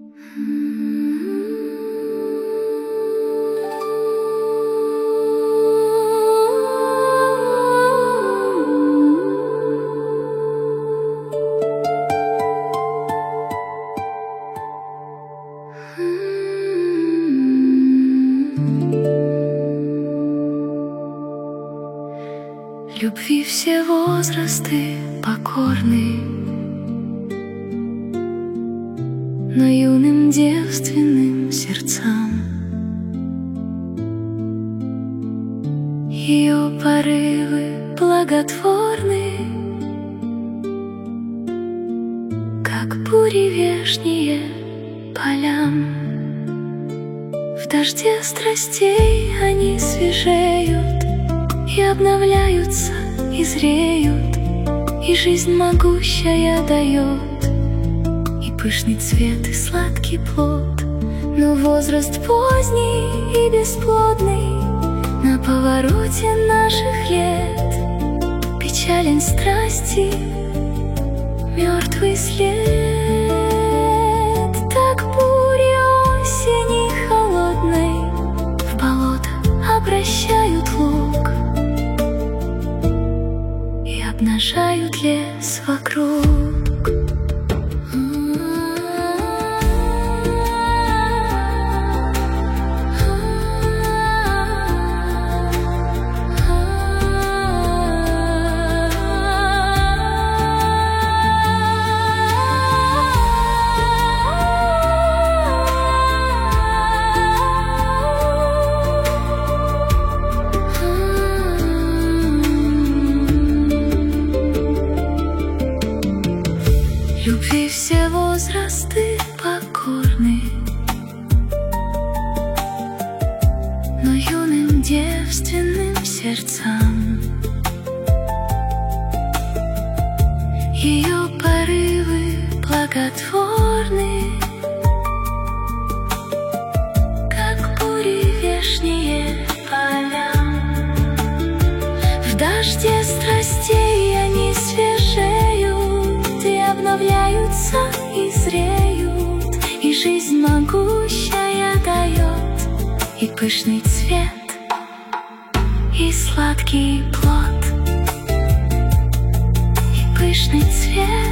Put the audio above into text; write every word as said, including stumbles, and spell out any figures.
Любви все возрасты покорны, но юным девственным сердцам ее порывы благотворны, как бури вешние полям. В дожде страстей они свежеют и обновляются, и зреют, и жизнь могущая дает и пышный цвет, и сладкий плод. Но возраст поздний и бесплодный на повороте наших лет печален страсти мертвый след. Так бури осени холодной в болото обращают луг и обнажают лес вокруг. Любви все возрасты покорны, но юным девственным сердцам ее порывы благотворны, как бури вешние поля. В дожде страстей они свежеют и обновляются, и зреют, и жизнь могущая дает и пышный цвет, и сладкий плод, и пышный цвет.